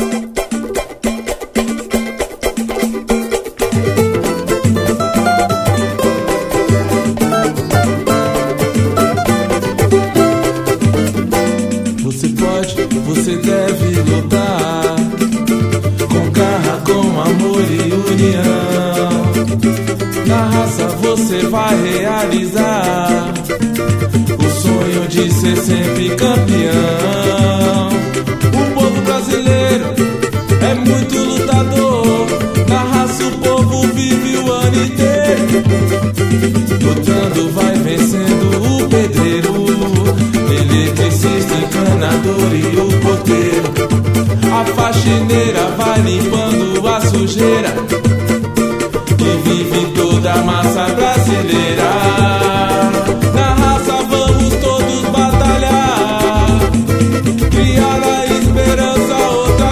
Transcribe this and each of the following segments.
Você deve lutar com garra, com amor e união. Na raça você vai realizar o sonho de ser sempre campeão. O povo brasileiro é muito lutador. Na raça o povo vive o ano inteiro, lutando vai vencendo o pedreiro, eletricista, encanador e o porteiro. A faxineira vai limpando a sujeira e vive toda a massa brasileira. Na raça vamos todos batalhar, criar a esperança outra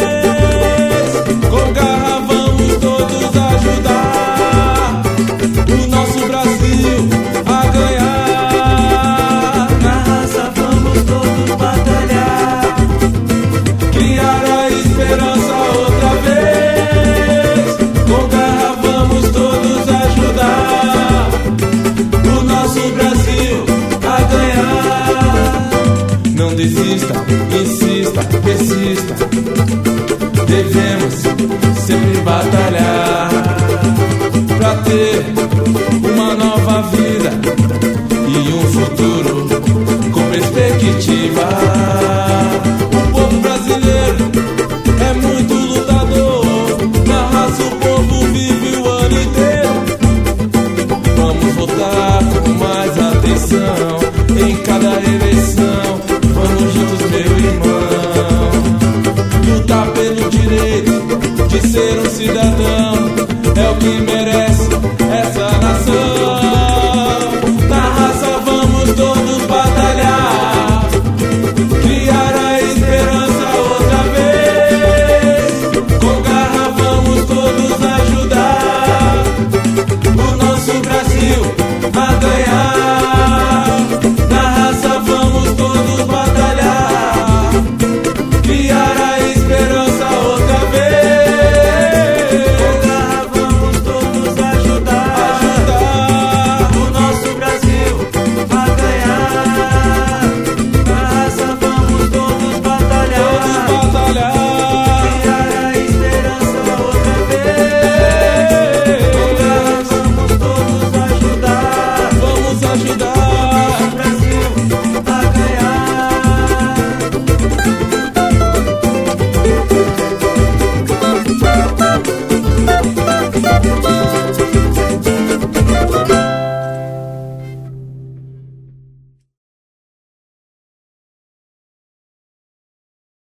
vez. Com garra vamos todos ajudar o nosso Brasil a ganhar. Na raça vamos todos batalhar, criar a esperança outra vez. Com garra vamos todos ajudar o nosso Brasil a ganhar. Não desista, insista, persista. Devemos sempre batalhar pra ter uma nova vida e um futuro com perspectiva. O povo brasileiro é muito lutador. Na raça o povo vive o ano inteiro. Vamos votar com mais atenção em cada eleição. Vamos juntos, meu irmão, lutar pelo direito de ser um cidadão. É o que merece